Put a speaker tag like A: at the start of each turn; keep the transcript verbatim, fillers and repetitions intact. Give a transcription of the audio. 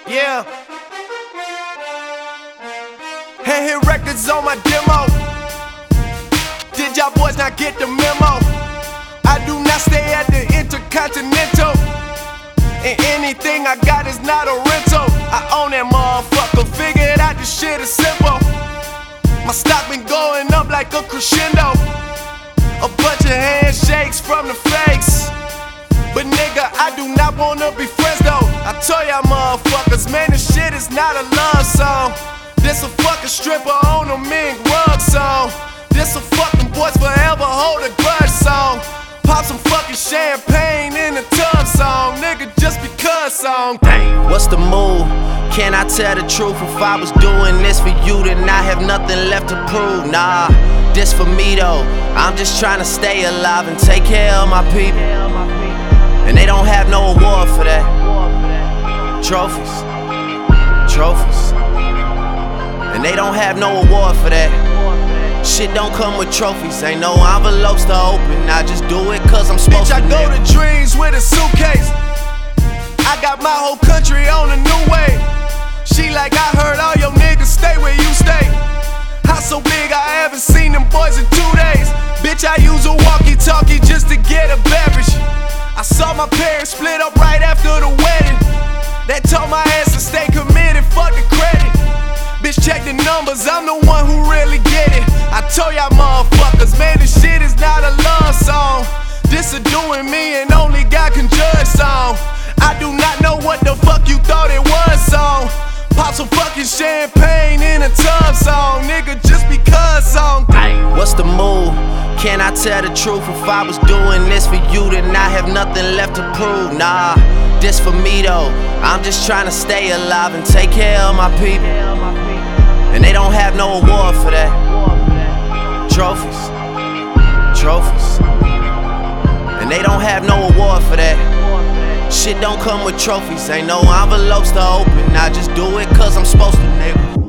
A: Yeah. Hand hit records on my demo. Did y'all boys not get the memo? I do not stay at the Intercontinental, and anything I got is not a rental. I own that motherfucker, figured out this shit is simple. My stock been going up like a crescendo. A bunch of handshakes from the fakes, but nigga, I do not wanna be friends though. I tell y'all motherfuckers, man, this shit is not a love song. This a fucking stripper on a mink rug song. This a fucking boys forever hold a grudge song. Pop some fucking champagne in the tub song, nigga, just because song.
B: Dang, what's the move? Can I tell the truth? If I was doing this for you, then I have nothing left to prove. Nah, this for me though. I'm just trying to stay alive and take care of my people, and they don't have no award for that. Trophies, trophies, and they don't have no award for that. Shit don't come with trophies, ain't no envelopes to open. I just do it cause I'm supposed
A: Bitch,
B: to.
A: I go to dreams with a suitcase. I got my whole country on a new wave. She like, I heard all your niggas stay where you stay. House so big I haven't seen them boys in two days. Bitch, I use a walkie-talkie just to get a beverage. I saw my parents split up right after the wedding. That told my ass to stay committed, fuck the credit. Bitch, check the numbers, I'm the one who really get it. I told y'all motherfuckers, man, this shit is not a love song. This a doing me and only God can judge song. I do not know what the fuck you thought it was song. Pop some fucking champagne in a tub song, nigga, just because song.
B: What's the move? Can I tell the truth? If I was doing this for you, then I have nothing left to prove. Nah, this for me though. I'm just trying to stay alive and take care of my people, and they don't have no award for that. Trophies, trophies, and they don't have no award for that. Shit don't come with trophies, ain't no envelopes to open. I just do it cause I'm supposed to, nigga.